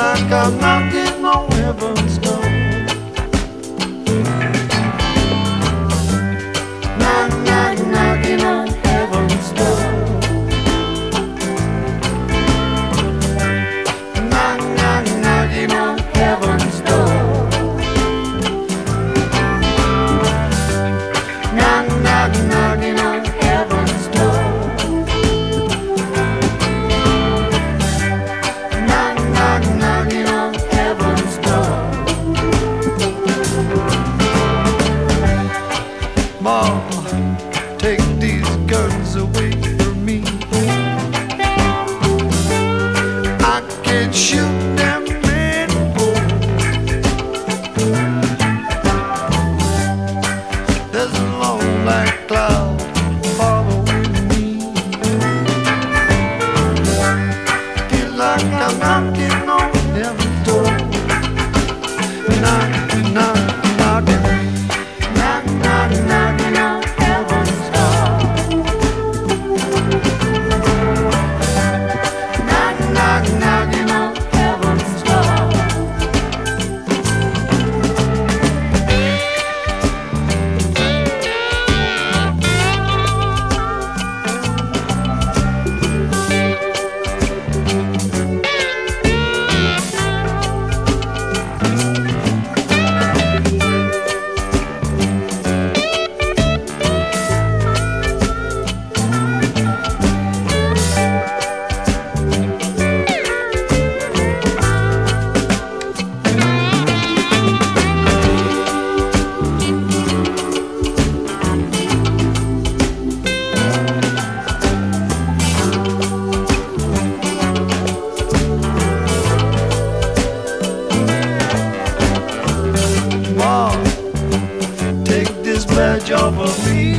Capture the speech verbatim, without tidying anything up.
like I'm knocking on heaven's door. Knock, knock, knocking on heaven's door. Knock, knock, knocking on heaven's door. Knock, knock, knocking on heaven's door. Knock, knock, knocking on heaven's door. Ma, take these guns away from me. I can shoot them anymore. There's a long black cloud following me. Feel like I'm knocking on heaven's door. Knock, knock, knocking. Knock, knock, knocking on heaven's door. Knock, knock, knocking on heaven's door. Ma, take this badge off of me.